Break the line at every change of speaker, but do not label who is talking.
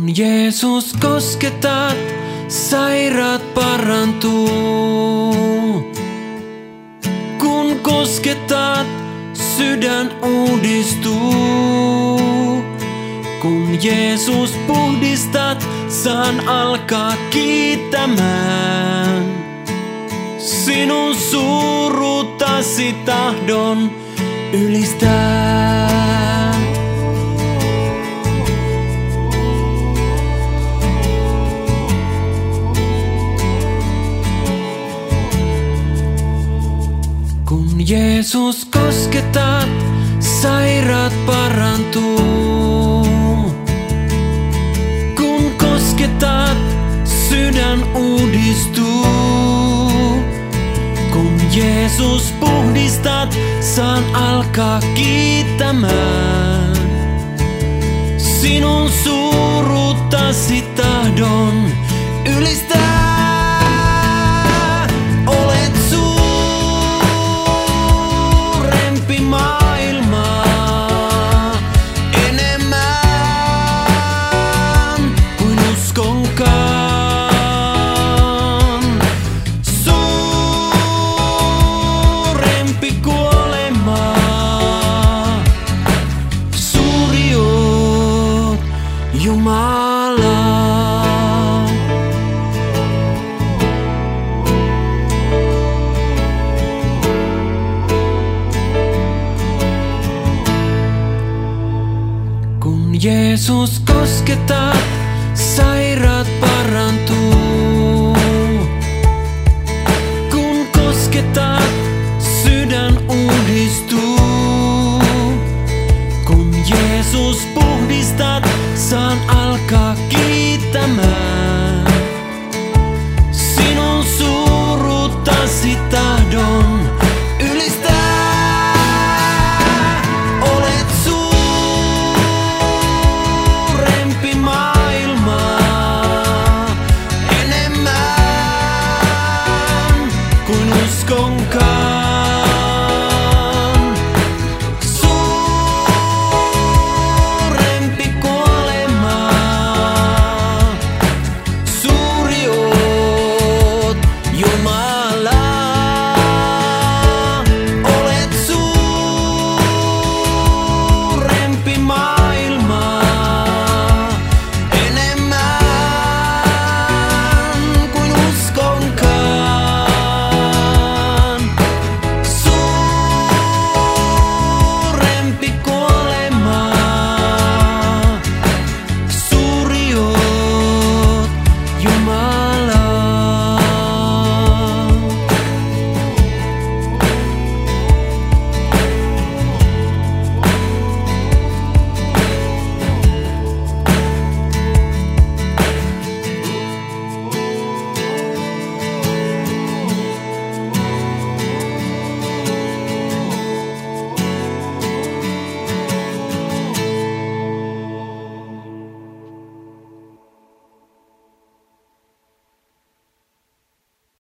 Kun Jeesus kosketat, sairaat parantuu. Kun kosketat, sydän uudistuu. Kun Jeesus puhdistat, saan alkaa kiittämään. Sinun suuruutasi tahdon ylistää. Kun Jeesus kosketat, sairaat parantuu. Kun kosketat, sydän uudistuu. Kun Jeesus puhdistat, saan alkaa kiittämään. Sinun suuruutasi tahdon ylistää. Olet suurempi maailmaa, enemmän kuin uskonkaan. Suurempi kuolemaa, suuri oot Jumala. Kun Jeesus kosketat, sairaat